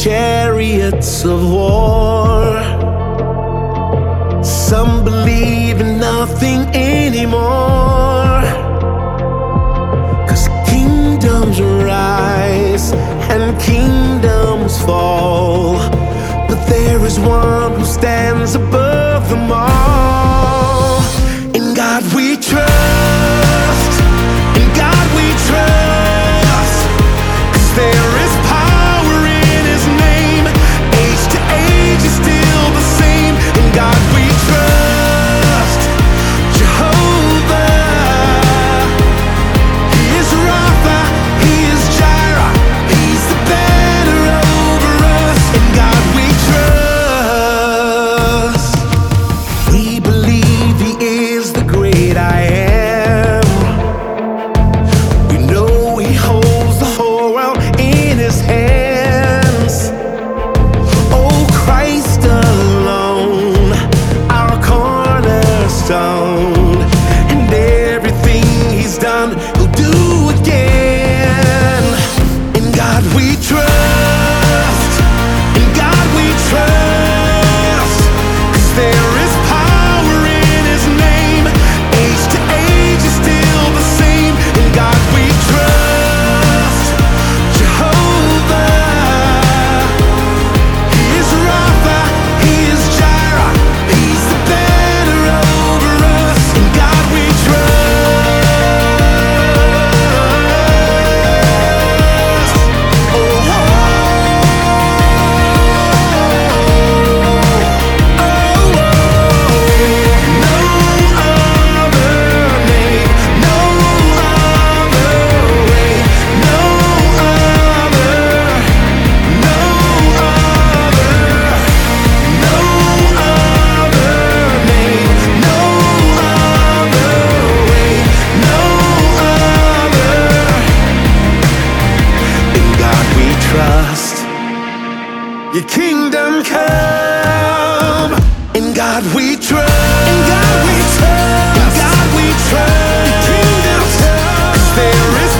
chariots of war. Some believe in nothing anymore, 'cause kingdoms rise and kingdoms fall, but there is one who stands above them all. In God we trust, in God we trust, 'cause there is power in His name. Age to age is still the same. In God we trust. Jehovah, He is Rapha, He is Jireh, He's the banner over us. In God we trust. We believe He is the great I am. We know He holds the whole world in His hands. Oh, Christ alone, our cornerstone, and everything He's done He'll do again. In God we trust, in God we trust, 'cause there is power in His name. Age to age is still the same. In God we trust. Jehovah, He is Rapha, He is Jireh, He's the banner over us. In God we trust. Oh, oh, no other name, no other way, no other, no other, no other name, no other way, no other. In God we trust. Your kingdom come. In God we trust. In God we trust. In God we trust. Your kingdom come. 'Cause there is